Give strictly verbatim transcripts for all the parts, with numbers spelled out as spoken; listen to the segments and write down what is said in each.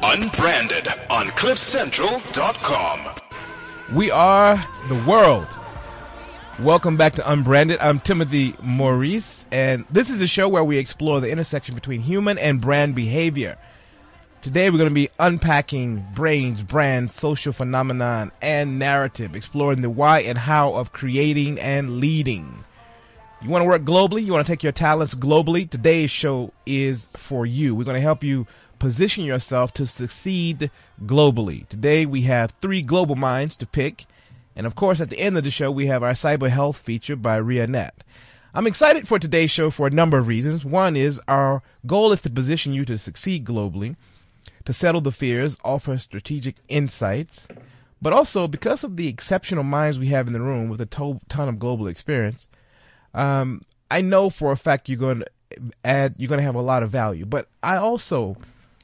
Unbranded on cliff central dot com. We are the world. Welcome back to Unbranded. I'm Timothy Maurice, and this is a show where we explore the intersection between human and brand behavior. Today we're going to be unpacking brains, brands, social phenomenon, and narrative, exploring the why and how of creating and leading. You want to work globally? You want to take your talents globally? Today's show is for you. We're going to help you position yourself to succeed globally. Today we have three global minds to pick. And of course, at the end of the show, we have our cyber health feature by Rianet. I'm excited for today's show for a number of reasons. One is our goal is to position you to succeed globally, to settle the fears, offer strategic insights, but also because of the exceptional minds we have in the room with a to- ton of global experience, um, I know for a fact you're going to add, you're going to have a lot of value. But I also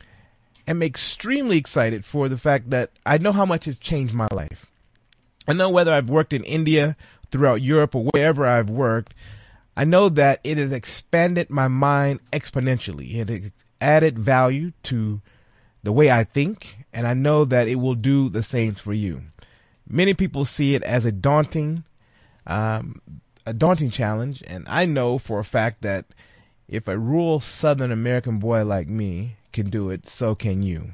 am extremely excited for the fact that I know how much has changed my life. I know whether I've worked in India, throughout Europe, or wherever I've worked, I know that it has expanded my mind exponentially. It has added value to the way I think, and I know that it will do the same for you. Many people see it as a daunting, um, a daunting challenge, and I know for a fact that if a rural Southern American boy like me can do it, so can you.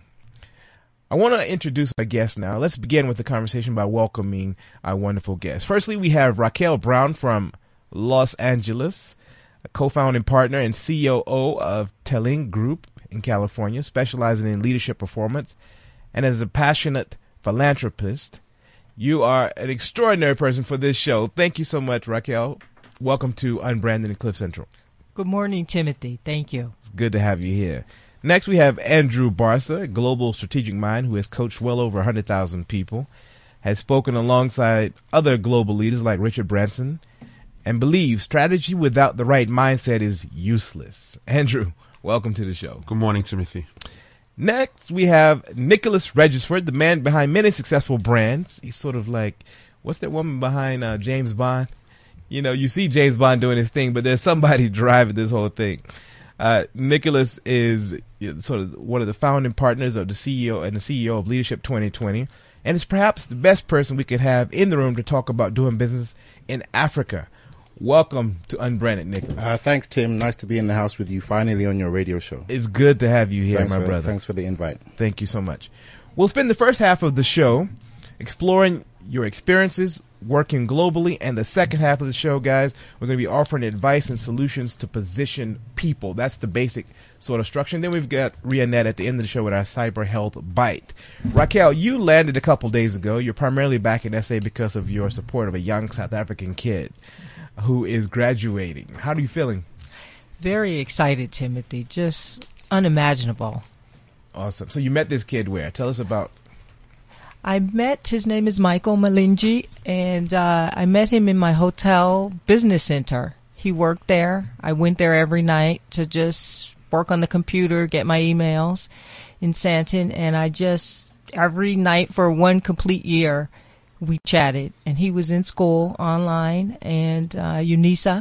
I want to introduce our guest now. Let's begin with the conversation by welcoming our wonderful guest. Firstly, we have Raquel Brown from Los Angeles, a co-founding partner and C O O of Telling Group in California, specializing in leadership performance, and as a passionate philanthropist. You are an extraordinary person for this show. Thank you so much, Raquel. Welcome to Unbranded and Cliff Central. Good morning, Timothy. Thank you. It's good to have you here. Next, we have Andrew Barca, a global strategic mind who has coached well over one hundred thousand people, has spoken alongside other global leaders like Richard Branson, and believes strategy without the right mindset is useless. Andrew, welcome to the show. Good morning, Timothy. Next, we have Nicholas Regisford, the man behind many successful brands. He's sort of like, what's that woman behind uh, James Bond? You know, you see James Bond doing his thing, but there's somebody driving this whole thing. Uh, Nicholas is you know, sort of one of the founding partners of the C E O and the C E O of Leadership twenty twenty, and is perhaps the best person we could have in the room to talk about doing business in Africa. Welcome to Unbranded, Nicholas. Uh, thanks, Tim. Nice to be in the house with you finally on your radio show. It's good to have you here, thanks my for, brother. Thanks for the invite. Thank you so much. We'll spend the first half of the show exploring your experiences working globally, and the second half of the show, guys, we're going to be offering advice and solutions to position people. That's the basic sort of structure. And then we've got Rianet at the end of the show with our cyber health bite. Raquel, you landed a couple days ago. You're primarily back in S A because of your support of a young South African kid who is graduating. How are you feeling? Very excited, Timothy. Just unimaginable. Awesome. So you met this kid where? Tell us about. I met, his name is Michael Malinji, and uh, I met him in my hotel business center. He worked there. I went there every night to just work on the computer, get my emails in Santon, and I just, every night for one complete year, we chatted. And he was in school online and uh, UNISA,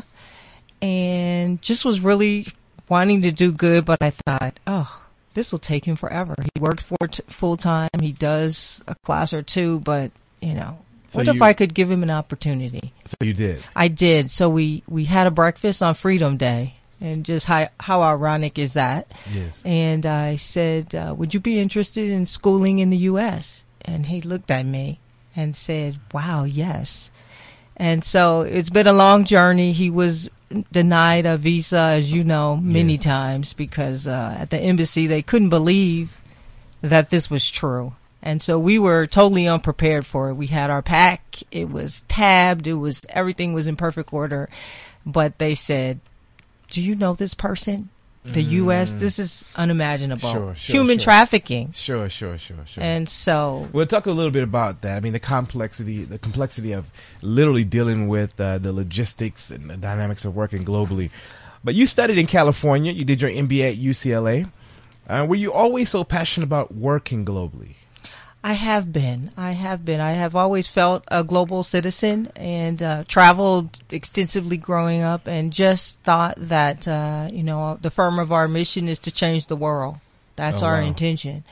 and just was really wanting to do good, but I thought, oh, this will take him forever. He worked for t- full time. He does a class or two, but you know, so what you, if I could give him an opportunity? So you did. I did. So we, we had a breakfast on Freedom Day, and just how, how ironic is that? Yes. And I said, uh, would you be interested in schooling in the U S? And he looked at me and said, wow, yes. And so it's been a long journey. He was denied a visa, as you know, many yes. times because uh, at the embassy they couldn't believe that this was true. And so we were totally unprepared for it. We had our pack. It was tabbed. It was, everything was in perfect order. But they said, do you know this person? The mm. U S, this is unimaginable. Sure, sure, Human sure. trafficking. Sure, sure, sure, sure. And so we'll talk a little bit about that. I mean, the complexity, the complexity of literally dealing with uh, the logistics and the dynamics of working globally. But you studied in California. You did your M B A at U C L A. Uh, were you always so passionate about working globally? I have been. I have been. I have always felt a global citizen and uh, traveled extensively growing up, and just thought that, uh, you know, the firm of our mission is to change the world. That's oh, our wow. intention.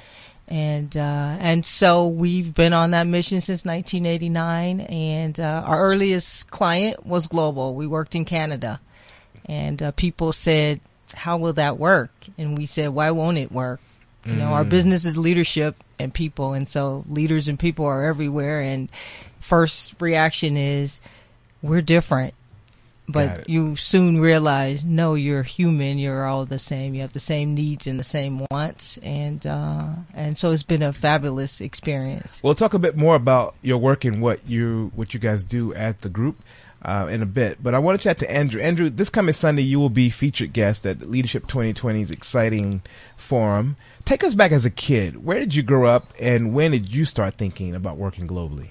And uh, and so we've been on that mission since nineteen eighty-nine, and uh, our earliest client was global. We worked in Canada, and uh, people said, how will that work? And we said, why won't it work? You know, mm. our business is leadership and people, and so leaders and people are everywhere, and first reaction is, we're different. But you soon realize, no, you're human. You're all the same. You have the same needs and the same wants. And uh, and so it's been a fabulous experience. We'll talk a bit more about your work and what you what you guys do as the group uh, in a bit. But I want to chat to Andrew. Andrew, this coming Sunday, you will be featured guest at Leadership twenty twenty's exciting forum. Take us back as a kid. Where did you grow up, and when did you start thinking about working globally?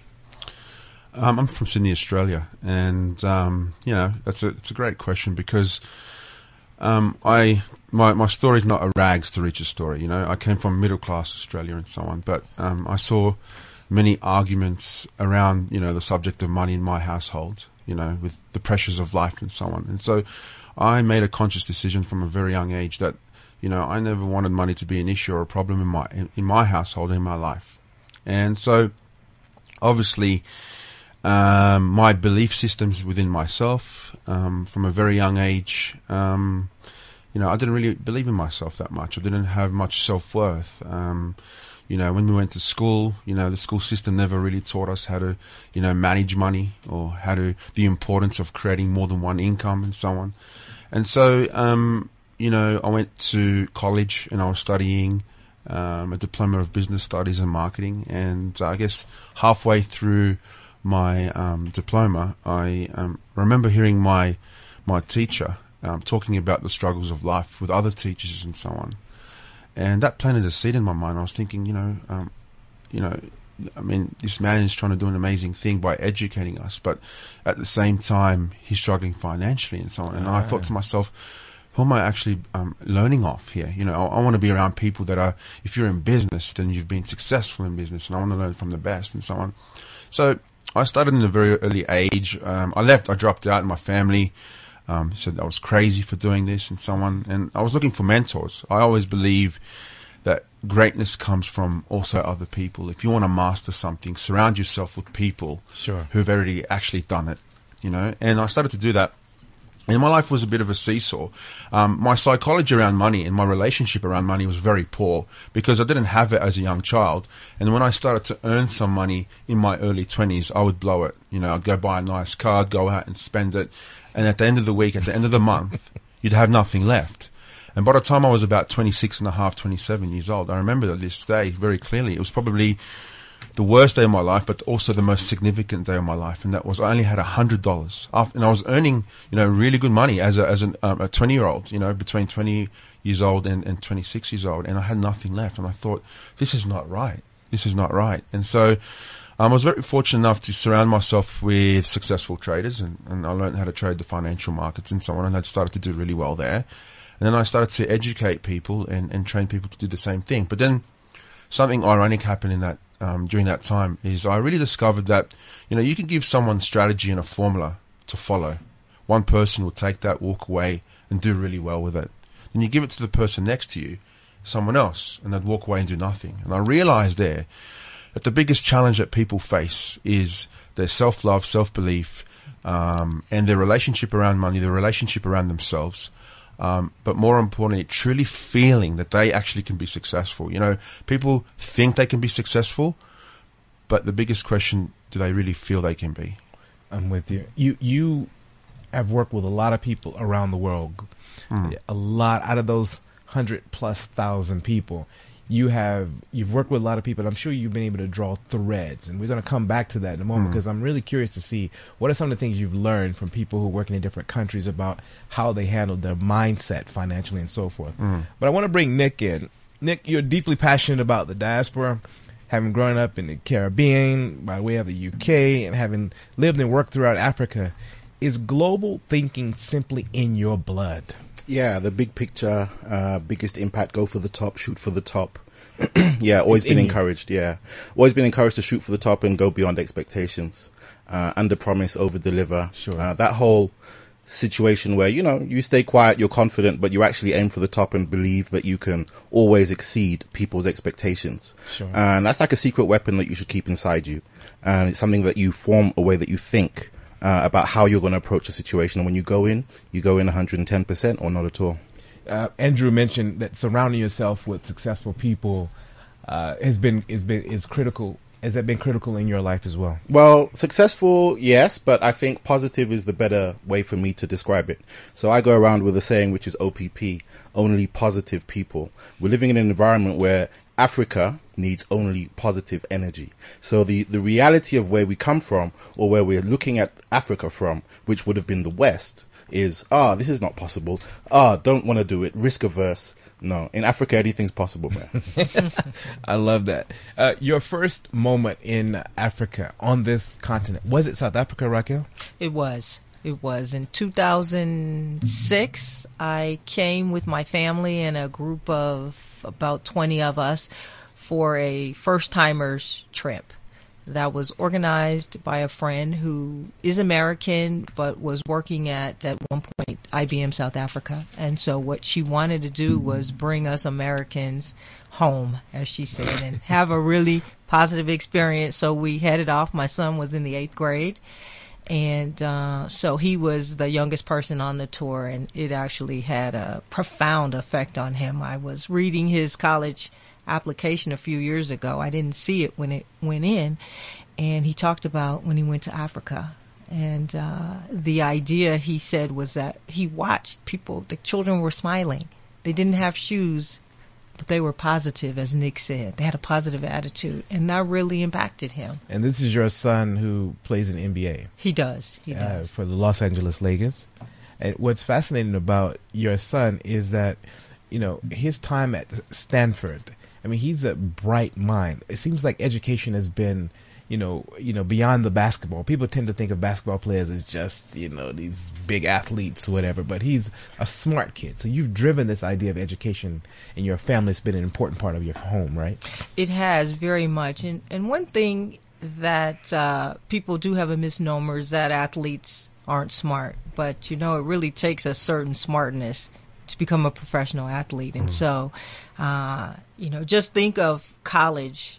Um, I'm from Sydney, Australia, and um, you know that's a it's a great question because um, I my my story is not a rags to riches story. You know, I came from middle class Australia and so on, but um, I saw many arguments around you know the subject of money in my household. You know, with the pressures of life and so on, and so I made a conscious decision from a very young age that you know I never wanted money to be an issue or a problem in my in, in my household in my life, and so obviously. Um, my belief systems within myself, um, from a very young age, um, you know, I didn't really believe in myself that much. I didn't have much self-worth. Um, you know, when we went to school, you know, the school system never really taught us how to, you know, manage money or how to, the importance of creating more than one income and so on. And so, um, you know, I went to college and I was studying, um, a diploma of business studies and marketing. And uh, I guess halfway through my um, diploma, I um, remember hearing my my teacher um, talking about the struggles of life with other teachers and so on, and that planted a seed in my mind. I was thinking, you know, um, you know, I mean, this man is trying to do an amazing thing by educating us, but at the same time, he's struggling financially and so on. And oh, I thought to myself, who am I actually um, learning off here? You know, I, I want to be around people that are, if you're in business, then you've been successful in business, and I want to learn from the best and so on. So I started in a very early age. Um, I left, I dropped out, and my family um, said I was crazy for doing this and so on. And I was looking for mentors. I always believe that greatness comes from also other people. If you want to master something, surround yourself with people sure. who've already actually done it, you know. And I started to do that. And my life was a bit of a seesaw. Um, my psychology around money and my relationship around money was very poor because I didn't have it as a young child. And when I started to earn some money in my early twenties, I would blow it. You know, I'd go buy a nice car, I'd go out and spend it. And at the end of the week, at the end of the month, you'd have nothing left. And by the time I was about twenty-six and a half, twenty-seven years old, I remember this day very clearly. It was probably the worst day of my life, but also the most significant day of my life, and that was I only had a hundred dollars, and I was earning, you know, really good money as a as an, um, a twenty year old, you know, between twenty years old and, and twenty-six years old, and I had nothing left, and I thought, this is not right, this is not right, and so um, I was very fortunate enough to surround myself with successful traders, and, and I learned how to trade the financial markets and so on, and I started to do really well there, and then I started to educate people and, and train people to do the same thing, but then something ironic happened in that. Um, during that time is I really discovered that, you know, you can give someone strategy and a formula to follow. One person will take that, walk away, and do really well with it. Then you give it to the person next to you, someone else, and they'd walk away and do nothing. And I realized there that the biggest challenge that people face is their self-love, self-belief, um, and their relationship around money, their relationship around themselves. Um, but more importantly, truly feeling that they actually can be successful. You know, people think they can be successful, but the biggest question, do they really feel they can be? I'm with you. You you have worked with a lot of people around the world. Mm. A lot out of those hundred plus thousand people. You have you've worked with a lot of people. And I'm sure you've been able to draw threads, and we're going to come back to that in a moment because mm. I'm really curious to see what are some of the things you've learned from people who are working in different countries about how they handled their mindset financially and so forth. Mm. But I want to bring Nick in. Nick, you're deeply passionate about the diaspora, having grown up in the Caribbean by way of the U K and having lived and worked throughout Africa. Is global thinking simply in your blood? Yeah, the big picture, uh, biggest impact, go for the top, shoot for the top. Yeah, always It's been in you. encouraged, yeah. Always been encouraged to shoot for the top and go beyond expectations. Uh, under promise, over deliver. Sure. Uh, that whole situation where, you know, you stay quiet, you're confident, but you actually aim for the top and believe that you can always exceed people's expectations. Sure. And that's like a secret weapon that you should keep inside you. And it's something that you form a way that you think uh, about how you're going to approach a situation. And when you go in, you go in one hundred ten percent or not at all. Uh, Andrew mentioned that surrounding yourself with successful people uh, has been is been is critical. Has that been critical in your life as well? Well, successful, yes, but I think positive is the better way for me to describe it. So I go around with a saying which is O P P, only positive people. We're living in an environment where Africa needs only positive energy. So the, the reality of where we come from, or where we're looking at Africa from, which would have been the West, is, ah, this is not possible. Ah, don't want to do it. Risk averse. No, in Africa, anything's possible, man. I love that. Uh, your first moment in Africa, on this continent, was it South Africa, Raquel? It was. It was. In two thousand six, I came with my family and a group of about twenty of us for a first-timers trip that was organized by a friend who is American but was working at, at one point, I B M South Africa. And so what she wanted to do was bring us Americans home, as she said, and have a really positive experience. So we headed off. My son was in the eighth grade. And uh, so he was the youngest person on the tour, and it actually had a profound effect on him. I was reading his college application a few years ago. I didn't see it when it went in, and he talked about when he went to Africa. And uh, the idea, he said, was that he watched people, the children were smiling. They didn't have shoes, but they were positive, as Nick said. They had a positive attitude, and that really impacted him. And this is your son who plays in the N B A. He does. He uh, does. For the Los Angeles Lakers. And what's fascinating about your son is that, you know, his time at Stanford, I mean, he's a bright mind. It seems like education has been, you know, you know, beyond the basketball. People tend to think of basketball players as just, you know, these big athletes, whatever. But he's a smart kid. So you've driven this idea of education in your family. It's been an important part of your home, right? It has, very much. And and one thing that uh, people do have a misnomer is that athletes aren't smart. But, you know, it really takes a certain smartness to become a professional athlete. And mm. so, uh, you know, just think of college,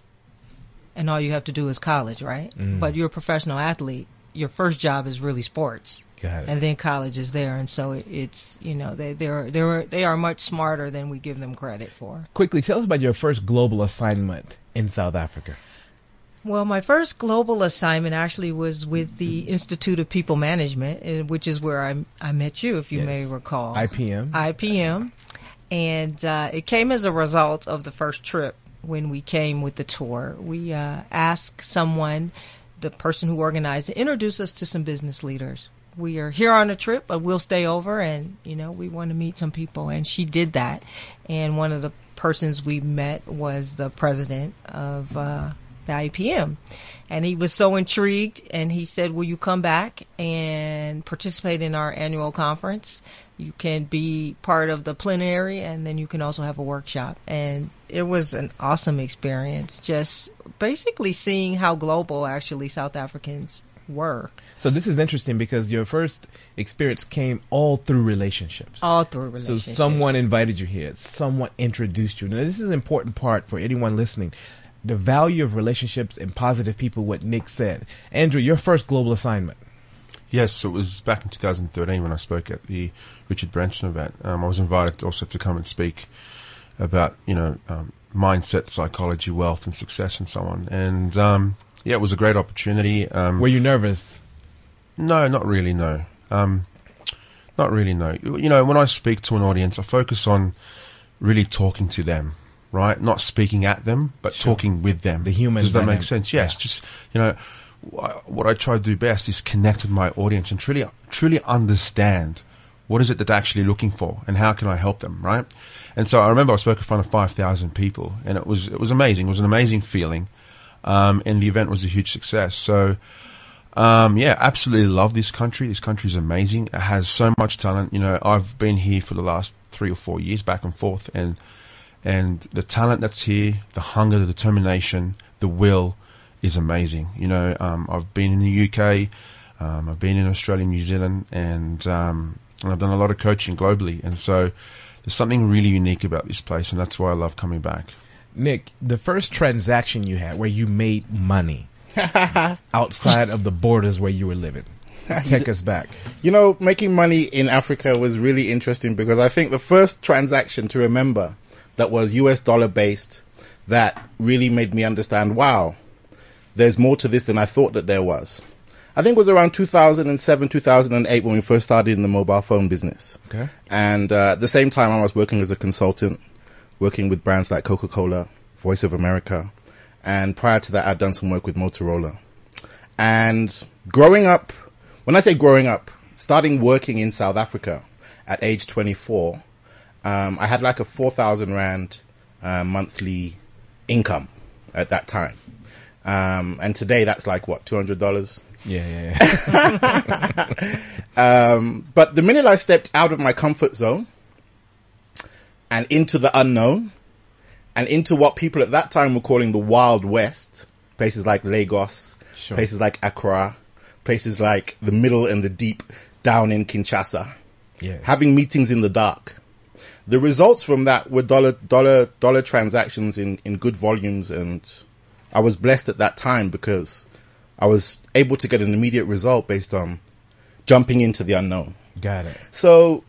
and all you have to do is college, right? Mm. But you're a professional athlete. Your first job is really sports. Got it. And then college is there. And so it, it's, you know, they, they're, they're, they are much smarter than we give them credit for. Quickly, tell us about your first global assignment in South Africa. Well, my first global assignment actually was with the Institute of People Management, which is where I, I met you, if you yes. may recall. I P M. I P M. And uh, it came as a result of the first trip when we came with the tour. We uh, asked someone, the person who organized it, introduce us to some business leaders. We are here on a trip, but we'll stay over, and, you know, we want to meet some people. And she did that. And one of the persons we met was the president of uh the I P M, and he was so intrigued, and he said, will you come back and participate in our annual conference? You can be part of the plenary, and then you can also have a workshop. And it was an awesome experience, just basically seeing how global actually South Africans were. So this is interesting because your first experience came all through relationships. All through relationships. So someone invited you here. Someone introduced you. Now, this is an important part for anyone listening. The value of relationships and positive people, what Nick said. Andrew, your first global assignment. Yes, it was back in two thousand thirteen when I spoke at the Richard Branson event. Um, I was invited also to come and speak about, you know, um, mindset, psychology, wealth, and success, and so on. And um, yeah, it was a great opportunity. Um, Were you nervous? No, not really. No, um, not really. No. You know, when I speak to an audience, I focus on really talking to them. Right, not speaking at them, but sure. talking with them. The human. Does that dynamic. make sense? Yes. Yeah. Just, you know, what I try to do best is connect with my audience and truly, truly understand what is it that they're actually looking for and how can I help them. Right. And so I remember I spoke in front of five thousand people, and it was it was amazing. It was an amazing feeling, um, and the event was a huge success. So, um, yeah, absolutely love this country. This country is amazing. It has so much talent. You know, I've been here for the last three or four years, back and forth, and. And the talent that's here, the hunger, the determination, the will is amazing. You know, um, I've been in the U K, Um, I've been in Australia, New Zealand, and, um, and I've done a lot of coaching globally. And so there's something really unique about this place, and that's why I love coming back. Nick, the first transaction you had where you made money outside of the borders where you were living. Take us back. You know, making money in Africa was really interesting because I think the first transaction to remember that was U S dollar based that really made me understand, wow, there's more to this than I thought that there was. I think it was around two thousand seven, two thousand eight when we first started in the mobile phone business. Okay. And uh, at the same time, I was working as a consultant, working with brands like Coca-Cola, Voice of America. And prior to that, I'd done some work with Motorola. And growing up, when I say growing up, starting working in South Africa at age twenty-four, um, I had like a four thousand rand uh, monthly income at that time. Um, and today that's like, what, two hundred dollars? Yeah, yeah, yeah. um, but the minute I stepped out of my comfort zone and into the unknown and into what people at that time were calling the Wild West, places like Lagos, sure. places like Accra, places like the middle and the deep down in Kinshasa, yeah. having meetings in the dark. The results from that were dollar, dollar, dollar transactions in, in good volumes. And I was blessed at that time because I was able to get an immediate result based on jumping into the unknown. Got it. So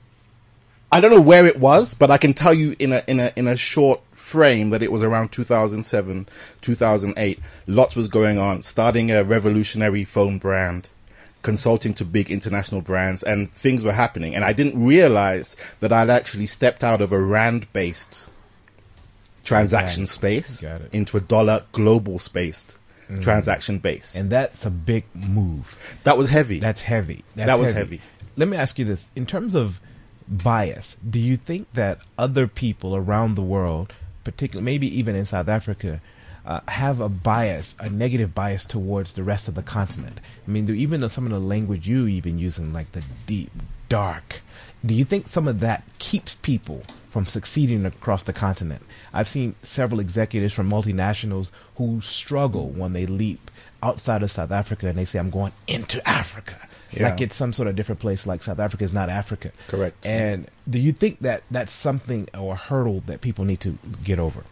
I don't know where it was, but I can tell you in a, in a, in a short frame that it was around two thousand seven, two thousand eight. Lots was going on, starting a revolutionary phone brand, consulting to big international brands, and things were happening. And I didn't realize that I'd actually stepped out of a rand-based transaction space into a dollar global spaced mm. transaction base. And that's a big move. That was heavy. That's heavy. That's that was heavy. heavy. Let me ask you this. In terms of bias, do you think that other people around the world, particularly maybe even in South Africa, uh, have a bias, a negative bias towards the rest of the continent? I mean, do even some of the language you even using, like the deep, dark, do you think some of that keeps people from succeeding across the continent? I've seen several executives from multinationals who struggle when they leap outside of South Africa and they say, I'm going into Africa. Yeah. Like it's some sort of different place, like South Africa is not Africa. Correct. And do you think that that's something or a hurdle that people need to get over?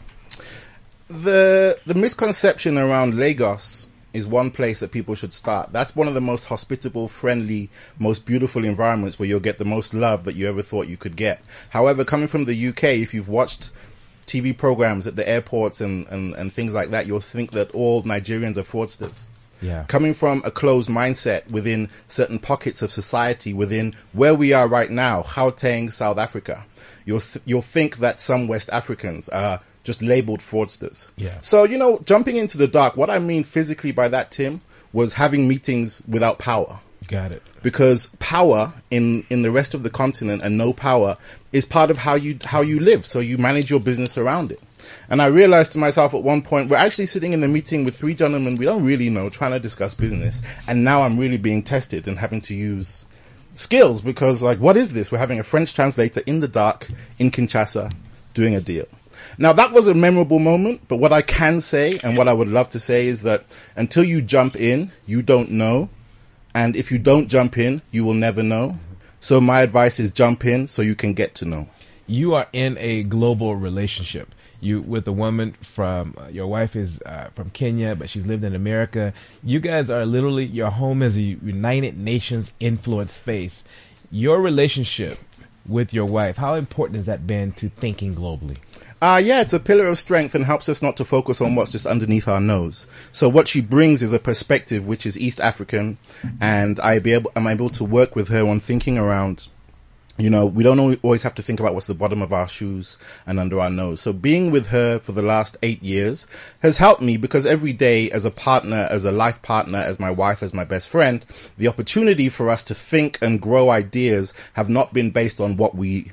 The the misconception around Lagos is one place that people should start. That's one of the most hospitable, friendly, most beautiful environments where you'll get the most love that you ever thought you could get. However, coming from the U K, if you've watched T V programs at the airports and, and, and things like that, you'll think that all Nigerians are fraudsters. Yeah. Coming from a closed mindset within certain pockets of society, within where we are right now, Gauteng, South Africa, you'll you'll think that some West Africans are just labeled fraudsters. Yeah. So, you know, jumping into the dark, what I mean physically by that, Tim, was having meetings without power. Got it. Because power in, in the rest of the continent and no power is part of how you how you live. So you manage your business around it. And I realized to myself at one point, we're actually sitting in the meeting with three gentlemen we don't really know, trying to discuss business. And now I'm really being tested and having to use skills because, like, what is this? We're having a French translator in the dark in Kinshasa doing a deal. Now, that was a memorable moment, but what I can say and what I would love to say is that until you jump in, you don't know. And if you don't jump in, you will never know. So my advice is jump in so you can get to know. You are in a global relationship. You with a woman from, uh, your wife is uh, from Kenya, but she's lived in America. You guys are literally, your home is a United Nations influence space. Your relationship with your wife, how important has that been to thinking globally? Uh, yeah, it's a pillar of strength and helps us not to focus on what's just underneath our nose. So what she brings is a perspective which is East African, and I be able, I'm able to work with her on thinking around, you know, we don't always have to think about what's the bottom of our shoes and under our nose. So being with her for the last eight years has helped me because every day as a partner, as a life partner, as my wife, as my best friend, the opportunity for us to think and grow ideas have not been based on what we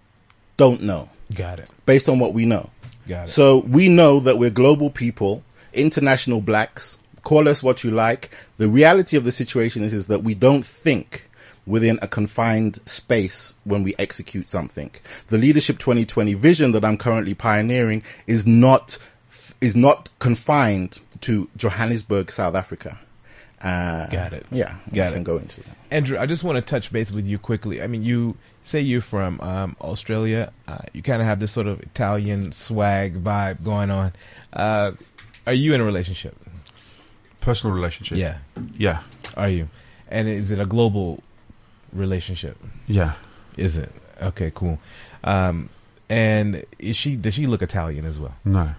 don't know. Got it. Based on what we know. Got it. So we know that we're global people, international blacks, call us what you like. The reality of the situation is, is that we don't think within a confined space when we execute something. The Leadership twenty twenty vision that I'm currently pioneering is not, is not confined to Johannesburg, South Africa. Uh, Got it. Yeah, Got we can it. go into that. Andrew, I just want to touch base with you quickly. I mean, you say you're from um, Australia. Uh, you kind of have this sort of Italian swag vibe going on. Uh, are you in a relationship? Personal relationship. Yeah. Yeah. Are you? And is it a global relationship? Yeah. Is it? Okay, cool. Um, and is she? Does she look Italian as well? No.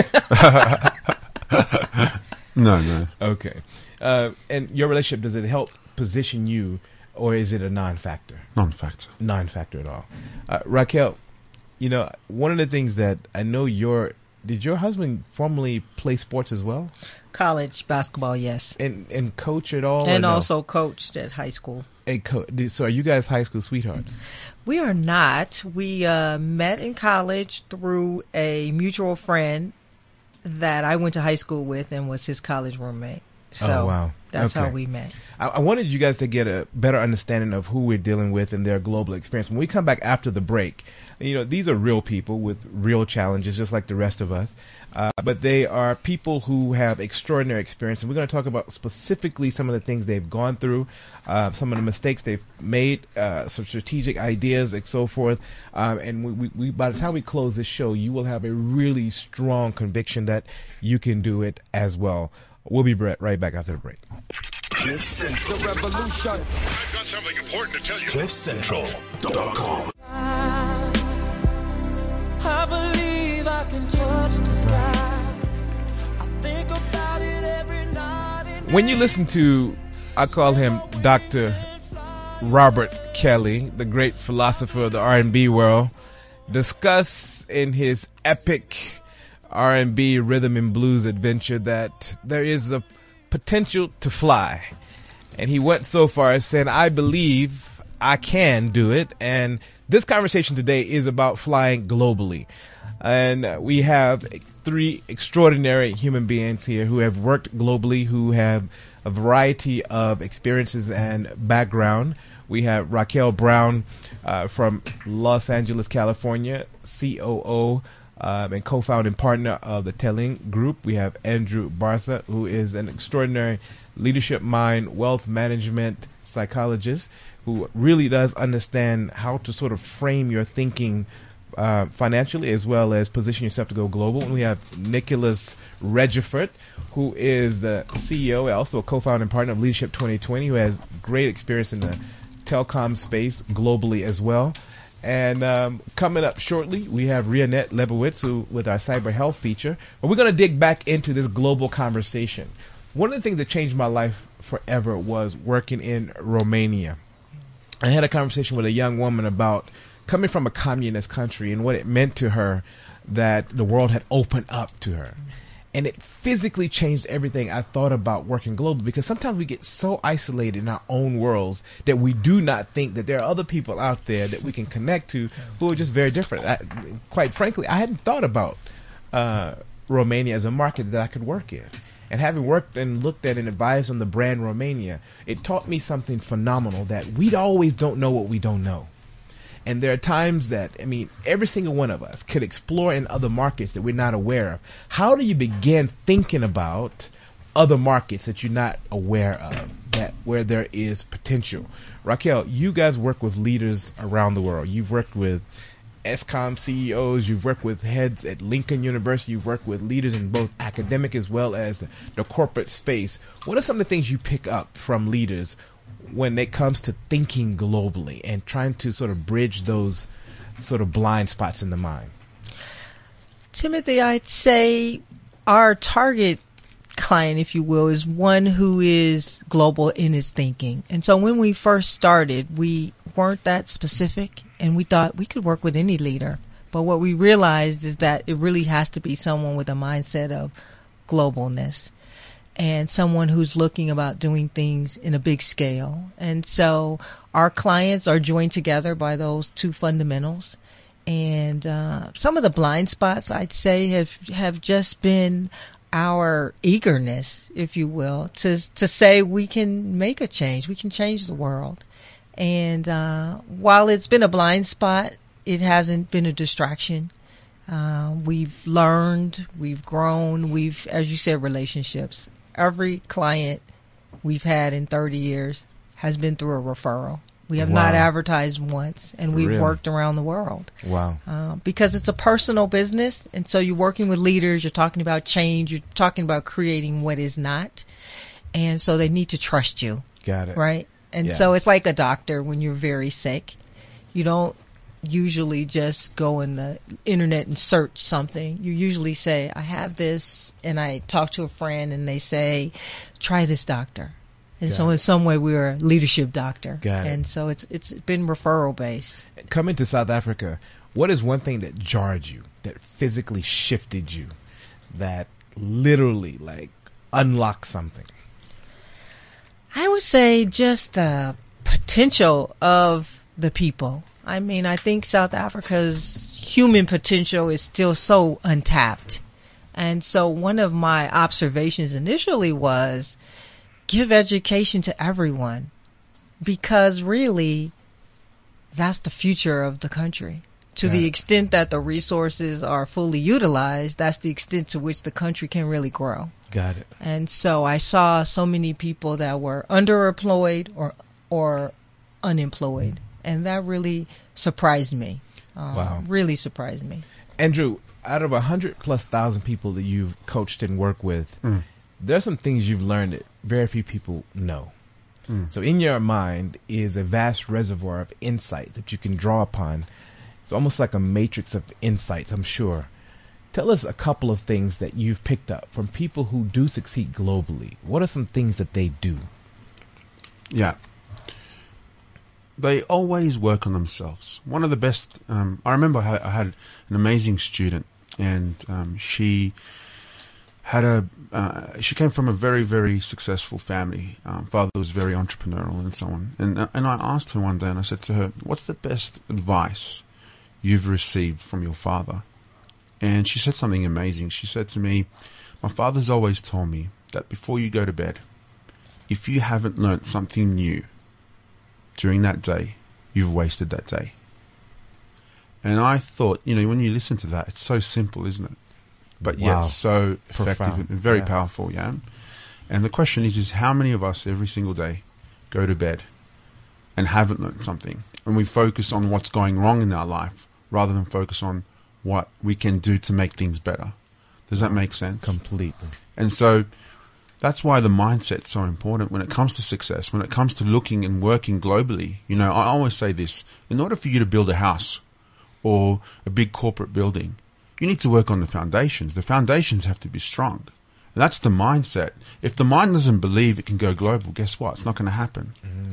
no, no. Okay. Uh, and your relationship, does it help position you, or is it a non-factor? Non-factor. Non-factor at all. Uh, Raquel, you know, one of the things that I know your did your husband formerly play sports as well, College basketball, yes. and and coach at all, And or no? also coached at high school. A co- so are you guys high school sweethearts? We are not. We uh, met in college through a mutual friend that I went to high school with and was his college roommate. So Oh, wow. that's Okay. how we met. I, I wanted you guys to get a better understanding of who we're dealing with and their global experience. When we come back after the break, you know, these are real people with real challenges, just like the rest of us. Uh, but they are people who have extraordinary experience. And we're going to talk about specifically some of the things they've gone through, uh, some of the mistakes they've made, uh, some strategic ideas and so forth. Um, and we, we, we, by the time we close this show, you will have a really strong conviction that you can do it as well. We'll be right back after the break. Cliff Central. The revolution. I've got something important to tell you. Cliff Central dot com. I believe I can touch the sky. I think about it every night. And When you listen to, I call him Doctor Robert Kelly, the great philosopher of the R and B world, discuss in his epic R and B rhythm and blues adventure that there is a potential to fly. And he went so far as saying, I believe I can do it. And this conversation today is about flying globally. And uh, we have three extraordinary human beings here who have worked globally, who have a variety of experiences and background. We have Raquel Brown uh, from Los Angeles, California, C O O Um, and co-founding partner of the Telling Group. We have Andrew Barca, who is an extraordinary leadership mind, wealth management psychologist, who really does understand how to sort of frame your thinking uh, financially as well as position yourself to go global. And we have Nicholas Regifort, who is the C E O, also a co-founding partner of Leadership twenty twenty, who has great experience in the telecom space globally as well. And um, coming up shortly, we have Rianette Lebowitz, who with our cyber health feature. But we're going to dig back into this global conversation. One of the things that changed my life forever was working in Romania. I had a conversation with a young woman about coming from a communist country and what it meant to her that the world had opened up to her. And it physically changed everything I thought about working global, because sometimes we get so isolated in our own worlds that we do not think that there are other people out there that we can connect to who are just very different. I, quite frankly, I hadn't thought about uh, Romania as a market that I could work in. And having worked and looked at and advised on the brand Romania, it taught me something phenomenal, that we always don't know what we don't know. And there are times that, I mean, every single one of us could explore in other markets that we're not aware of. How do you begin thinking about other markets that you're not aware of, that where there is potential? Raquel, you guys work with leaders around the world. You've worked with ESCOM C E Os. You've worked with heads at Lincoln University. You've worked with leaders in both academic as well as the, the corporate space. What are some of the things you pick up from leaders when it comes to thinking globally and trying to sort of bridge those sort of blind spots in the mind? Timothy, I'd say our target client, if you will, is one who is global in his thinking. And so when we first started, we weren't that specific, and we thought we could work with any leader. But what we realized is that it really has to be someone with a mindset of globalness, and someone who's looking about doing things in a big scale. And so our clients are joined together by those two fundamentals. And uh, some of the blind spots, I'd say, have have just been our eagerness, if you will, to to say we can make a change, we can change the world. And uh, while it's been a blind spot, it hasn't been a distraction. Uh, we've learned, we've grown, we've, as you said, relationships. Every client we've had in thirty years has been through a referral. We have Wow. not advertised once, and we've Really? worked around the world. Wow. Uh, because it's a personal business, and so you're working with leaders, you're talking about change, you're talking about creating what is not, and so they need to trust you, Got it. right? And Yeah. so it's like a doctor when you're very sick. You don't usually just go in the internet and search something. You usually say, I have this, and I talk to a friend, and they say, try this doctor. And Got so it. in some way we're a leadership doctor. Got it. And so it's it's been referral based. Coming to South Africa, what is one thing that jarred you, that physically shifted you, that literally like unlocked something? I would say just the potential of the people. I mean, I think South Africa's human potential is still so untapped. And so one of my observations initially was give education to everyone, because really that's the future of the country. To Got the it. extent that the resources are fully utilized, that's the extent to which the country can really grow. Got it. And so I saw so many people that were underemployed or or unemployed, and that really surprised me. Um, Wow. Really surprised me. Andrew, out of a hundred plus thousand people that you've coached and worked with, Mm. there's some things you've learned that very few people know. Mm. So in your mind is a vast reservoir of insights that you can draw upon. It's almost like a matrix of insights, I'm sure. Tell us a couple of things that you've picked up from people who do succeed globally. What are some things that they do? Yeah. They always work on themselves. One of the best, um, I remember I had, I had an amazing student, and um, she had a, uh, she came from a very, very successful family. Um, father was very entrepreneurial and so on. And, uh, and I asked her one day, and I said to her, what's the best advice you've received from your father? And she said something amazing. She said to me, my father's always told me that before you go to bed, if you haven't learnt something new during that day, you've wasted that day. And I thought, you know, when you listen to that, it's so simple, isn't it? But Wow. yet so effective Profound. and very Yeah. powerful, yeah? And the question is, is how many of us every single day go to bed and haven't learnt something? And we focus on what's going wrong in our life rather than focus on what we can do to make things better. Does that make sense? Completely. And so that's why the mindset's so important when it comes to success, when it comes to looking and working globally. You know, I always say this, in order for you to build a house or a big corporate building, you need to work on the foundations. The foundations have to be strong. And that's the mindset. If the mind doesn't believe it can go global, guess what? It's not going to happen.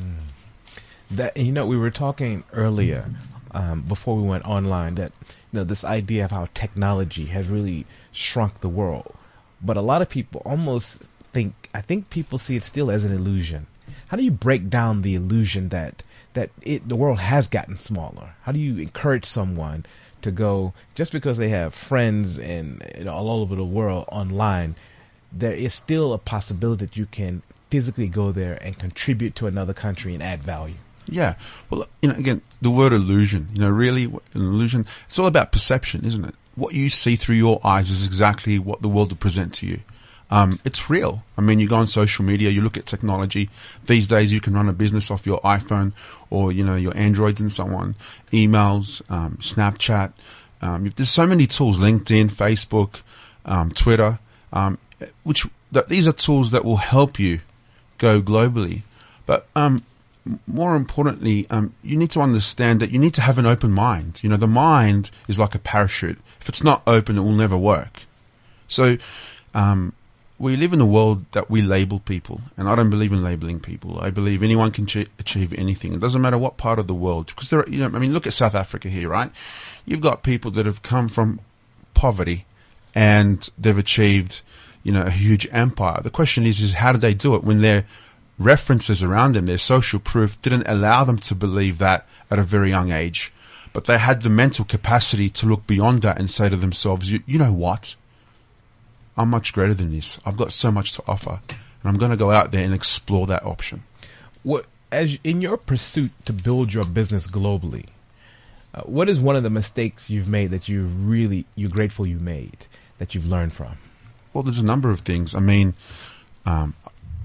That, you know, we were talking earlier um, before we went online that, you know, this idea of how technology has really shrunk the world. But a lot of people almost think, I think people see it still as an illusion. How do you break down the illusion that that it, the world has gotten smaller? How do you encourage someone to go, just because they have friends and, you know, all over the world online, there is still a possibility that you can physically go there and contribute to another country and add value? Yeah. Well, you know, again, the word illusion, you know, really an illusion, it's all about perception, isn't it? What you see through your eyes is exactly what the world will present to you. Um, it's real. I mean, you go on social media, you look at technology. These days you can run a business off your iPhone or, you know, your Androids and so on, emails, um, Snapchat. Um, there's so many tools, LinkedIn, Facebook, um, Twitter, um, which that these are tools that will help you go globally. But, um, more importantly, um, you need to understand that you need to have an open mind. You know, the mind is like a parachute. If it's not open, it will never work. So, um, we live in a world that we label people, and I don't believe in labeling people. I believe anyone can ch- achieve anything. It doesn't matter what part of the world, because there are, you know, I mean, look at South Africa here, right? You've got people that have come from poverty and they've achieved, you know, a huge empire. The question is, is how did they do it when their references around them, their social proof didn't allow them to believe that at a very young age, but they had the mental capacity to look beyond that and say to themselves, you, you know what? I'm much greater than this. I've got so much to offer, and I'm going to go out there and explore that option. What, as in your pursuit to build your business globally, uh, what is one of the mistakes you've made that you really you're grateful you made, that you've learned from? Well, there's a number of things. I mean, um,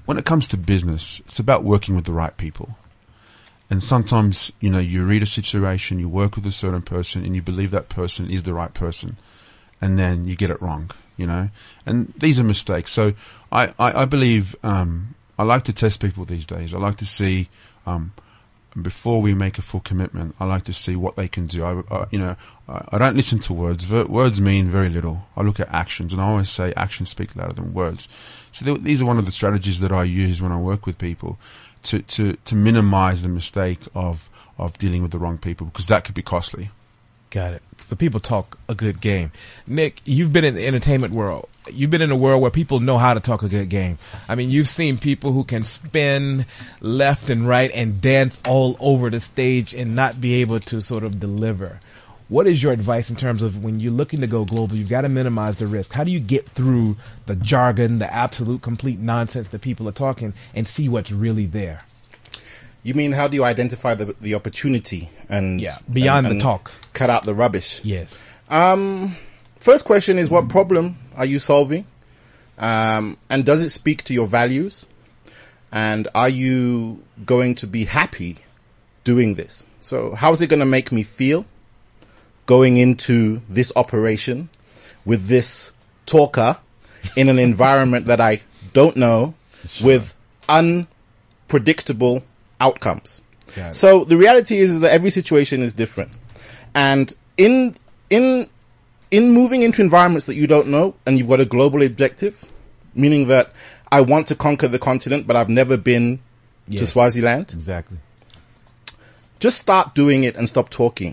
when it comes to business, it's about working with the right people. And sometimes, you know, you read a situation, you work with a certain person, and you believe that person is the right person, and then you get it wrong, you know. And these are mistakes. So I, I, I believe um, I like to test people these days. I like to see, um, before we make a full commitment, I like to see what they can do. I, I, you know, I, I don't listen to words. Ver- words mean very little. I look at actions, and I always say actions speak louder than words. So th- these are one of the strategies that I use when I work with people. To, to, to minimize the mistake of, of dealing with the wrong people, because that could be costly. Got it. So people talk a good game. Nick, you've been in the entertainment world. You've been in a world where people know how to talk a good game. I mean, you've seen people who can spin left and right and dance all over the stage and not be able to sort of deliver. What is your advice in terms of when you're looking to go global, you've got to minimize the risk? How do you get through the jargon, the absolute complete nonsense that people are talking, and see what's really there? You mean, how do you identify the the opportunity and Yeah, beyond and, the and talk. cut out the rubbish? Yes. Um, first question is, what problem are you solving? Um, and does it speak to your values? And are you going to be happy doing this? So how is it going to make me feel going into this operation with this talker in an environment that I don't know, with unpredictable outcomes? Got it. So the reality is that every situation is different. And in in in moving into environments that you don't know, and you've got a global objective, meaning that I want to conquer the continent, but I've never been to Yes. Swaziland, Exactly. just start doing it and stop talking.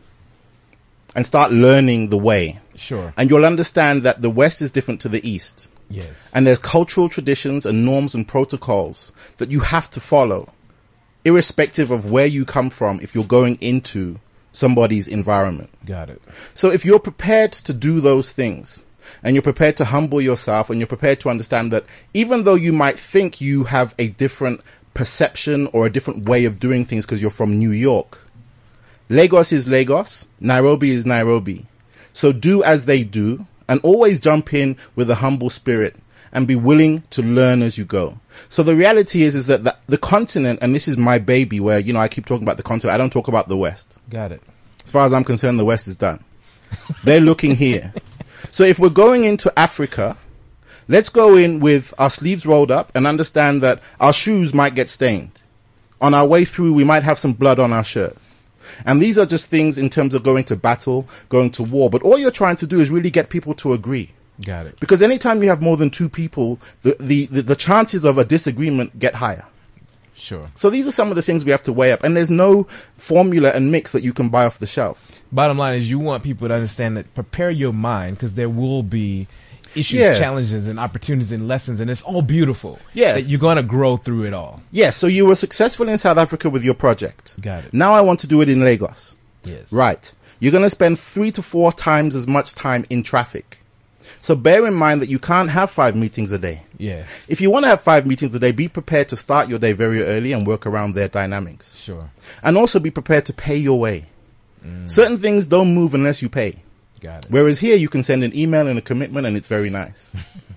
And start learning the way. Sure. And you'll understand that the West is different to the East. Yes. And there's cultural traditions and norms and protocols that you have to follow, irrespective of where you come from, if you're going into somebody's environment. Got it. So if you're prepared to do those things, and you're prepared to humble yourself, and you're prepared to understand that even though you might think you have a different perception or a different way of doing things because you're from New York, Lagos is Lagos, Nairobi is Nairobi. So do as they do, and always jump in with a humble spirit and be willing to learn as you go. So the reality is, is that the, the continent, and this is my baby where, you know, I keep talking about the continent. I don't talk about the West. Got it. As far as I'm concerned, the West is done. They're looking here. So if we're going into Africa, let's go in with our sleeves rolled up and understand that our shoes might get stained. On our way through, we might have some blood on our shirt. And these are just things in terms of going to battle, going to war. But all you're trying to do is really get people to agree. Got it. Because anytime you have more than two people, the, the, the, the chances of a disagreement get higher. Sure. So these are some of the things we have to weigh up. And there's no formula and mix that you can buy off the shelf. Bottom line is you want people to understand that prepare your mind, because there will be issues, Yes. challenges, and opportunities and lessons, and it's all beautiful. Yes. That you're going to grow through it all. Yes, so you were successful in South Africa with your project. Got it. Now I want to do it in Lagos. Yes. Right. You're going to spend three to four times as much time in traffic. So bear in mind that you can't have five meetings a day. Yeah. If you want to have five meetings a day, be prepared to start your day very early and work around their dynamics. Sure. And also be prepared to pay your way. Certain things don't move unless you pay. Got it. Whereas here you can send an email and a commitment and it's very nice.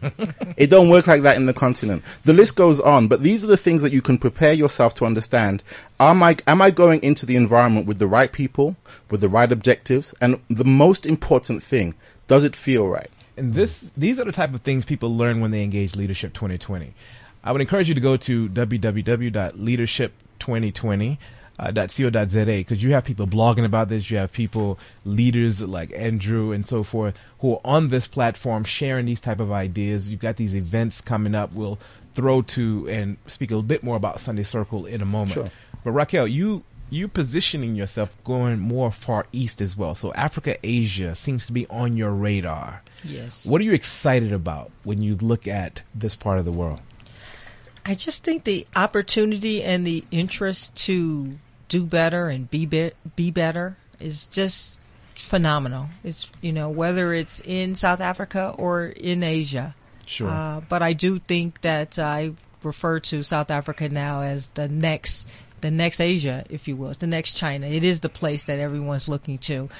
It don't work like that in the continent. The list goes on, but these are the things that you can prepare yourself to understand. Am I, am I going into the environment with the right people, with the right objectives? And the most important thing, does it feel right? And this, these are the type of things people learn when they engage Leadership twenty twenty. I would encourage you to go to w w w dot leadership twenty twenty dot co dot z a, because you have people blogging about this. You have people, leaders like Andrew and so forth, who are on this platform sharing these type of ideas. You've got these events coming up. We'll throw to and speak a little bit more about Sunday Circle in a moment. Sure. But Raquel, you you positioning yourself going more far east as well. So Africa, Asia seems to be on your radar. Yes. What are you excited about when you look at this part of the world? I just think the opportunity and the interest to do better and be be, be better is just phenomenal. It's, you know, whether it's in South Africa or in Asia. Sure. Uh, but I do think that I refer to South Africa now as the next, the next Asia, if you will. It's the next China. It is the place that everyone's looking to,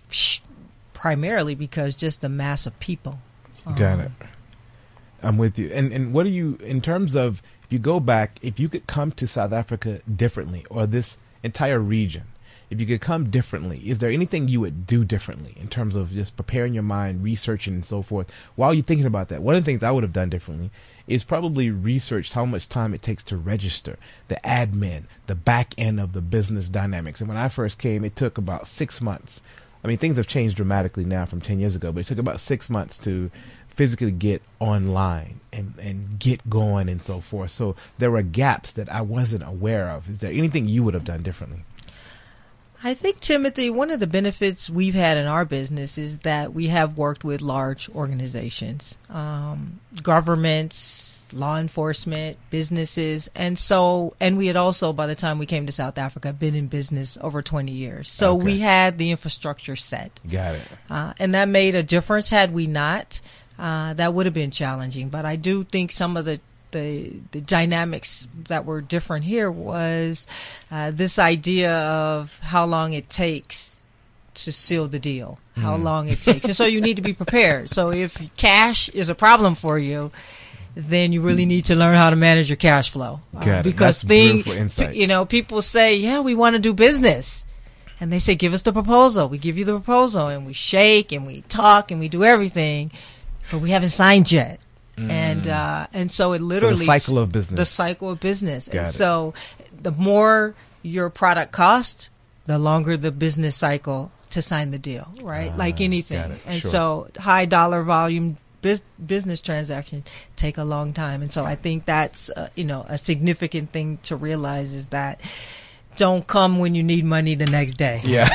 primarily because just the mass of people. Got Um, it. I'm with you. And and what do you, in terms of if you go back, if you could come to South Africa differently, or this entire region, if you could come differently, is there anything you would do differently in terms of just preparing your mind, researching and so forth? While you're thinking about that, one of the things I would have done differently is probably researched how much time it takes to register, the admin, the back end of the business dynamics. And when I first came, it took about six months. I mean, things have changed dramatically now from ten years ago, but it took about six months to physically get online and, and get going and so forth. So there were gaps that I wasn't aware of. Is there anything you would have done differently? I think, Timothy, one of the benefits we've had in our business is that we have worked with large organizations, um, governments, law enforcement, businesses. And so, and we had also, by the time we came to South Africa, been in business over twenty years. So Okay. we had the infrastructure set. Got it. Uh, and that made a difference. Had we not, uh, that would have been challenging. But I do think some of the The, the dynamics that were different here was uh, this idea of how long it takes to seal the deal, how long it takes. And so you need to be prepared. So if cash is a problem for you, then you really need to learn how to manage your cash flow. Uh, Got it. because That's thing, beautiful insight. you know, people say, yeah, we want to do business. And they say, give us the proposal. We give you the proposal, and we shake and we talk and we do everything, but we haven't signed yet. And uh, and so it literally So the cycle of business. The cycle of business. Got and it. so the more your product costs, the longer the business cycle to sign the deal, right? Ah, like anything. got it. And Sure. so high dollar volume bus- business transactions take a long time. And so I think that's uh, you know a significant thing to realize is that don't come when you need money the next day. Yeah.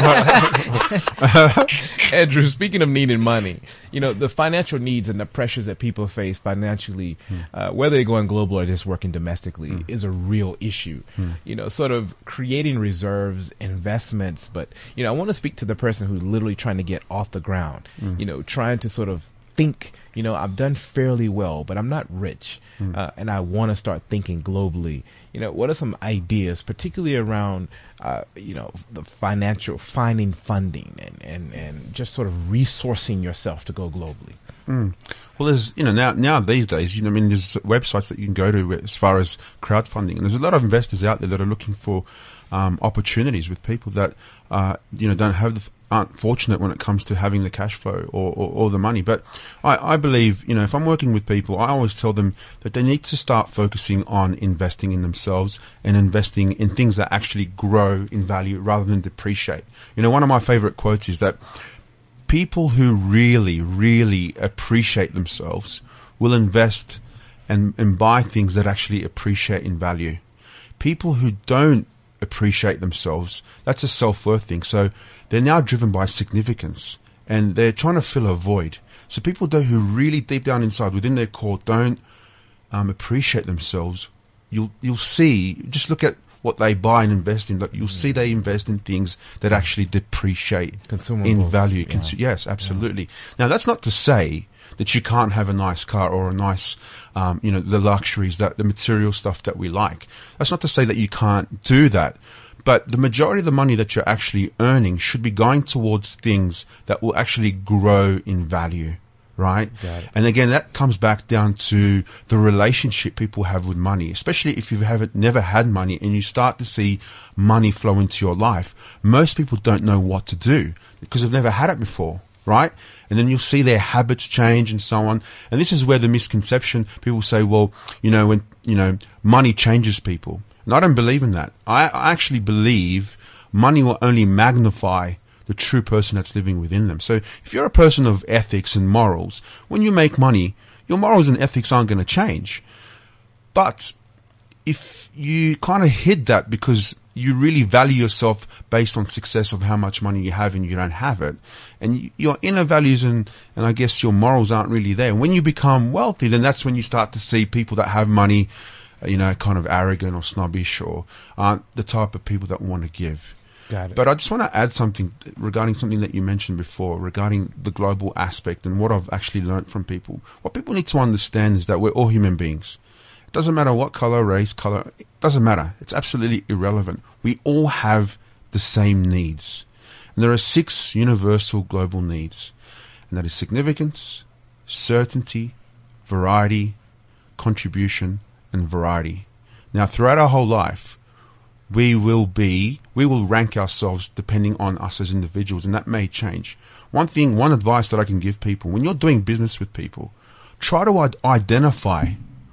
Andrew, speaking of needing money, you know, the financial needs and the pressures that people face financially, uh, whether they're going global or just working domestically, Mm. is a real issue. Mm. You know, sort of creating reserves, investments. But, you know, I want to speak to the person who's literally trying to get off the ground, Mm. you know, trying to sort of think, you know, I've done fairly well, but I'm not rich, Mm. uh, and I want to start thinking globally. You know, what are some ideas, particularly around, uh, you know, the financial, finding funding and, and, and just sort of resourcing yourself to go globally? Mm. Well, there's, you know, now, now these days, you know, I mean, there's websites that you can go to as far as crowdfunding. And there's a lot of investors out there that are looking for, um, opportunities with people that, uh, you know, don't have the, aren't fortunate when it comes to having the cash flow or, or, or the money. But I, I believe, you know, if I'm working with people, I always tell them that they need to start focusing on investing in themselves and investing in things that actually grow in value rather than depreciate. You know, one of my favorite quotes is that people who really, really appreciate themselves will invest and, and buy things that actually appreciate in value. People who don't appreciate themselves, that's a self-worth thing. So they're now driven by significance and they're trying to fill a void. So people do, who really deep down inside within their core don't um, appreciate themselves, you'll, you'll see, just look at what they buy and invest in, you'll see they invest in things that actually depreciate Consumables, in value. yeah. Consu- yes, absolutely. Now that's not to say that you can't have a nice car or a nice, um, you know, the luxuries, that the material stuff that we like. That's not to say that you can't do that. But the majority of the money that you're actually earning should be going towards things that will actually grow in value, right? Got it. And again, that comes back down to the relationship people have with money, especially if you haven't never had money and you start to see money flow into your life. Most people don't know what to do because they've never had it before, right? And then you'll see their habits change and so on. And this is where the misconception, people say, well, you know, when, you know, money changes people. And I don't believe in that. I, I actually believe money will only magnify the true person that's living within them. So if you're a person of ethics and morals, when you make money, your morals and ethics aren't going to change. But if you kind of hid that because you really value yourself based on success of how much money you have and you don't have it, and you, your inner values and, and I guess your morals aren't really there. When you become wealthy, then that's when you start to see people that have money, you know, kind of arrogant or snobbish or aren't the type of people that want to give. Got it. But I just want to add something regarding something that you mentioned before, regarding the global aspect and what I've actually learned from people. What people need to understand is that we're all human beings. It doesn't matter what color, race, color, it doesn't matter. It's absolutely irrelevant. We all have the same needs. And there are six universal global needs. And that is significance, certainty, variety, contribution, and variety. Now, throughout our whole life, we will be, we will rank ourselves depending on us as individuals, and that may change. One thing, one advice that I can give people, when you're doing business with people, try to ad- identify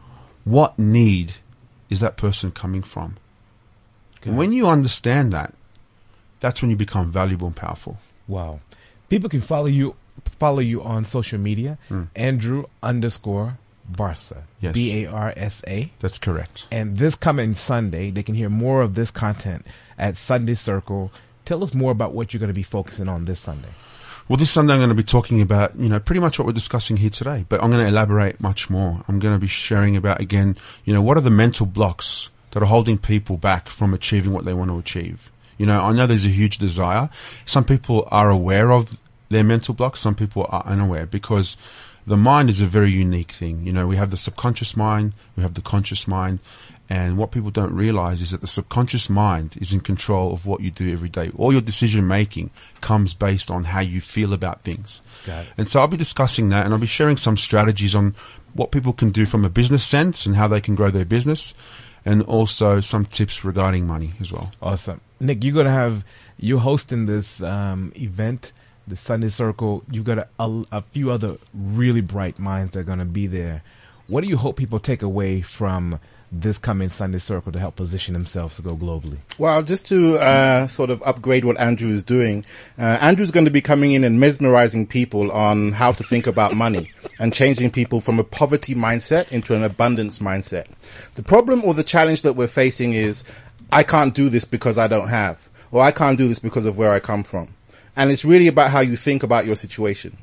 what need is that person coming from. Okay. And when you understand that, that's when you become valuable and powerful. Wow. People can follow you follow you on social media, Mm. Andrew underscore Barsa. Yes. B A R S A. That's correct. And this coming Sunday, they can hear more of this content at Sunday Circle. Tell us more about what you're going to be focusing on this Sunday. Well, this Sunday I'm going to be talking about, you know, pretty much what we're discussing here today, but I'm going to elaborate much more. I'm going to be sharing about, again, you know, what are the mental blocks that are holding people back from achieving what they want to achieve. You know, I know there's a huge desire. Some people are aware of their mental blocks. Some people are unaware, because the mind is a very unique thing. You know, we have the subconscious mind, we have the conscious mind, and what people don't realize is that the subconscious mind is in control of what you do every day. All your decision making comes based on how you feel about things. Got it. And so I'll be discussing that, and I'll be sharing some strategies on what people can do from a business sense and how they can grow their business, and also some tips regarding money as well. Awesome. Nick, you're going to have, you're hosting this um, event, the Sunday Circle. You've got a, a, a few other really bright minds that are going to be there. What do you hope people take away from this coming Sunday Circle to help position themselves to go globally? Well, just to uh, sort of upgrade what Andrew is doing, uh, Andrew's going to be coming in and mesmerizing people on how to think about money and changing people from a poverty mindset into an abundance mindset. The problem or the challenge that we're facing is, I can't do this because I don't have, or I can't do this because of where I come from. And it's really about how you think about your situation.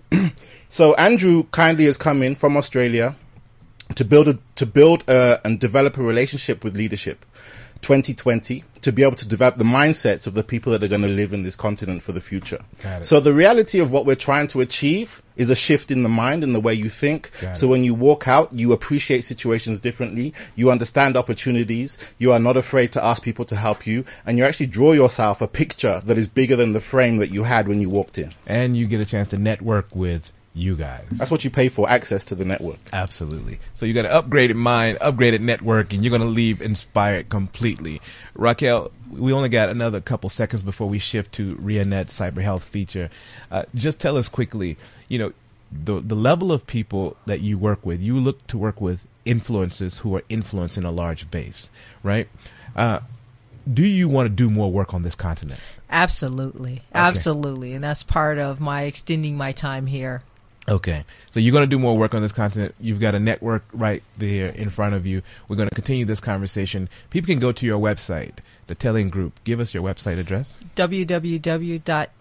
So Andrew kindly has come in from Australia to build a, to build a, and develop a relationship with leadership twenty twenty, to be able to develop the mindsets of the people that are going to live in this continent for the future. Got it. So the reality of what we're trying to achieve is a shift in the mind and the way you think. Got So it. when you walk out, you appreciate situations differently, you understand opportunities, you are not afraid to ask people to help you, and you actually draw yourself a picture that is bigger than the frame that you had when you walked in. And you get a chance to network with you guys. That's what you pay for, access to the network. Absolutely. So you got an upgraded mind, upgraded network, and you're going to leave inspired completely. Raquel, we only got another couple seconds before we shift to RiaNet's cyber health feature. Uh, just tell us quickly, you know, the the level of people that you work with. You look to work with influencers who are influencing a large base, right? Uh, do you want to do more work on this continent? Absolutely. Absolutely. And that's part of my extending my time here. Okay. So you're going to do more work on this continent. You've got a network right there in front of you. We're going to continue this conversation. People can go to your website, the Telling Group. Give us your website address. w w w dot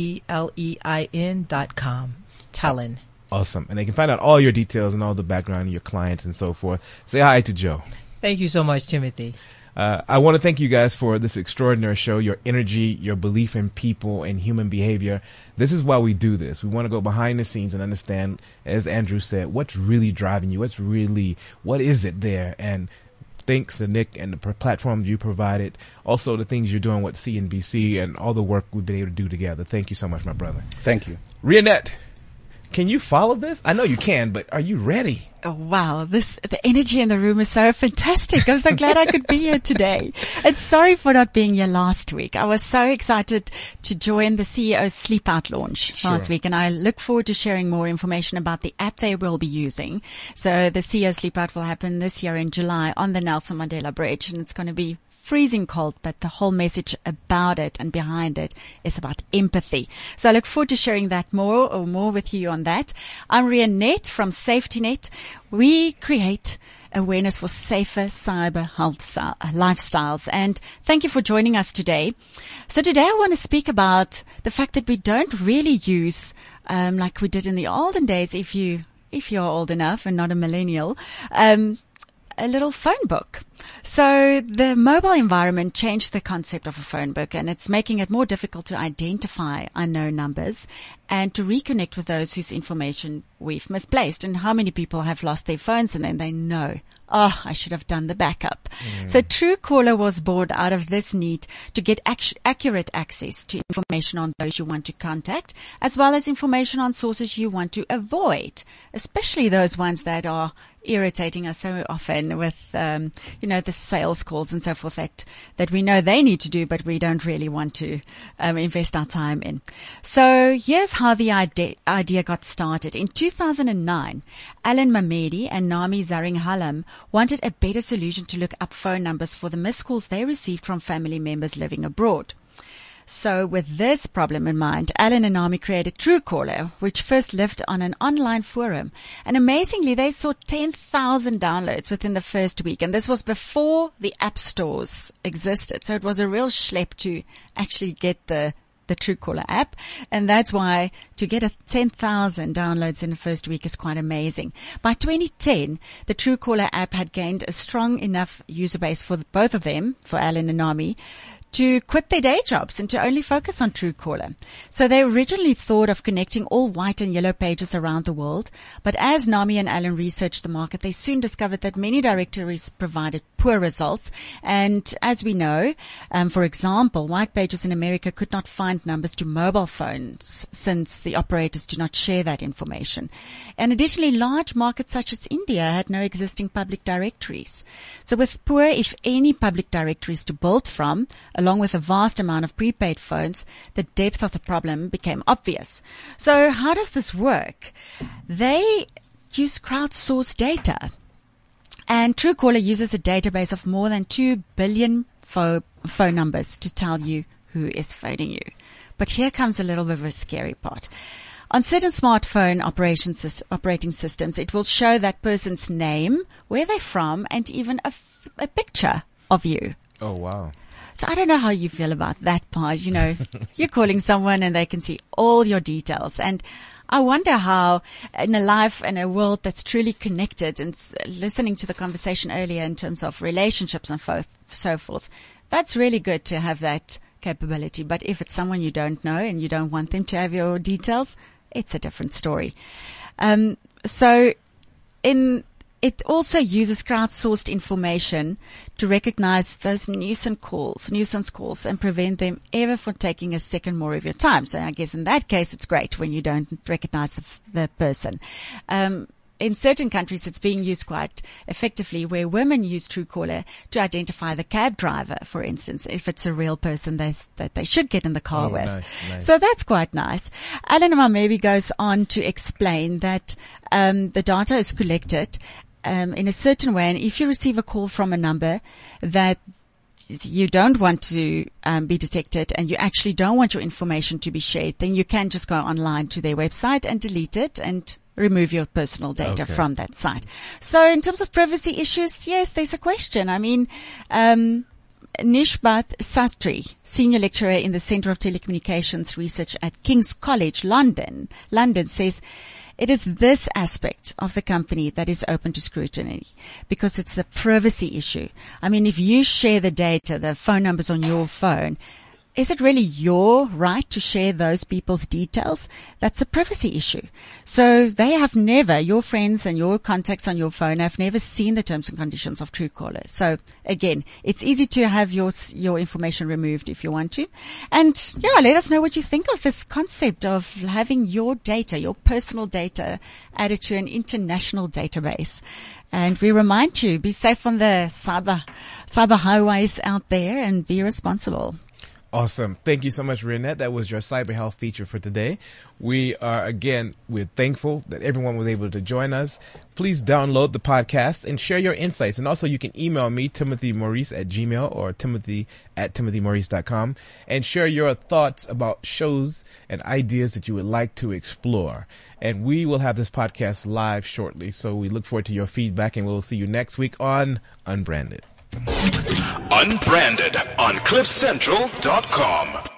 telein dot com. Tellin. Awesome. And they can find out all your details and all the background of your clients and so forth. Say hi to Joe. Thank you so much, Timothy. Uh, I want to thank you guys for this extraordinary show, your energy, your belief in people and human behavior. This is why we do this. We want to go behind the scenes and understand, as Andrew said, what's really driving you. What's really, what is it there? And thanks to Nick and the pr- platform you provided. Also the things you're doing with C N B C and all the work we've been able to do together. Thank you so much, my brother. Thank you. RiaNet, can you follow this? I know you can, but are you ready? Oh, wow. This, the energy in the room is so fantastic. I'm so glad I could be here today. And sorry for not being here last week. I was so excited to join the C E O's Sleep Out launch Sure. last week. And I look forward to sharing more information about the app they will be using. So the C E O Sleep Out will happen this year in July on the Nelson Mandela Bridge. And it's going to be freezing cold, but the whole message about it and behind it is about empathy. So I look forward to sharing that more or more with you on that. I'm RiaNet from SafetyNet. We create awareness for safer cyber health style- lifestyles. And thank you for joining us today. So today I want to speak about the fact that we don't really use, um, like we did in the olden days, if you, if you're old enough and not a millennial, um, a little phone book. So the mobile environment changed the concept of a phone book, and it's making it more difficult to identify unknown numbers and to reconnect with those whose information we've misplaced. And how many people have lost their phones and then they know, oh, I should have done the backup. Mm. So Truecaller was born out of this need to get ac- accurate access to information on those you want to contact, as well as information on sources you want to avoid, especially those ones that are irritating us so often with, um, you know, the sales calls and so forth that, that we know they need to do, but we don't really want to um, invest our time in. So here's how the idea, idea got started. In two thousand nine, Alan Mamedi and Nami Zaringhalam wanted a better solution to look up phone numbers for the missed calls they received from family members living abroad. So with this problem in mind, Alan and Nami created Truecaller, which first lived on an online forum. And amazingly, they saw ten thousand downloads within the first week. And this was before the app stores existed. So it was a real schlep to actually get the the Truecaller app. And that's why to get a ten thousand downloads in the first week is quite amazing. By twenty ten, the Truecaller app had gained a strong enough user base for both of them, for Alan and Nami, to quit their day jobs and to only focus on Truecaller. So they originally thought of connecting all white and yellow pages around the world, but as Nami and Alan researched the market, they soon discovered that many directories provided poor results. And as we know, um, for example, white pages in America could not find numbers to mobile phones since the operators do not share that information. And additionally, large markets such as India had no existing public directories. So with poor, if any, public directories to build from, along with a vast amount of prepaid phones, the depth of the problem became obvious. So how does this work? They use crowdsourced data. And Truecaller uses a database of more than two billion pho- phone numbers to tell you who is phoning you. But here comes a little bit of a scary part. On certain smartphone operation sys- operating systems, it will show that person's name, where they're from, and even a, f- a picture of you. Oh, wow. So I don't know how you feel about that part. You know, you're calling someone and they can see all your details. And I wonder how in a life, in a world that's truly connected, and listening to the conversation earlier in terms of relationships and fo- so forth, that's really good to have that capability. But if it's someone you don't know and you don't want them to have your details, it's a different story. Um, so in It also uses crowdsourced information to recognize those nuisance calls, nuisance calls, and prevent them ever from taking a second more of your time. So I guess in that case, it's great when you don't recognize the, the person. Um, in certain countries, it's being used quite effectively, where women use Truecaller to identify the cab driver, for instance, if it's a real person they, that they should get in the car oh, with. Nice, nice. So that's quite nice. Alan Mamedi goes on to explain that um, the data is collected Um, in a certain way, and if you receive a call from a number that you don't want to um, be detected and you actually don't want your information to be shared, then you can just go online to their website and delete it and remove your personal data Okay. from that site. So in terms of privacy issues, yes, there's a question. I mean, um, Nishbat Sastry, senior lecturer in the Center of Telecommunications Research at King's College, London, London says, it is this aspect of the company that is open to scrutiny because it's the privacy issue. I mean, if you share the data, the phone numbers on your phone, is it really your right to share those people's details? That's a privacy issue. So they have never, your friends and your contacts on your phone have never seen the terms and conditions of Truecaller. So again, it's easy to have your, your information removed if you want to. And yeah, let us know what you think of this concept of having your data, your personal data added to an international database. And we remind you, be safe on the cyber, cyber highways out there and be responsible. Awesome. Thank you so much, Renette. That was your cyber health feature for today. We are, again, we're thankful that everyone was able to join us. Please download the podcast and share your insights. And also you can email me, Timothy Maurice at Gmail or Timothy at timothy maurice dot com, and share your thoughts about shows and ideas that you would like to explore. And we will have this podcast live shortly. So we look forward to your feedback, and we'll see you next week on Unbranded. Unbranded on cliff central dot com.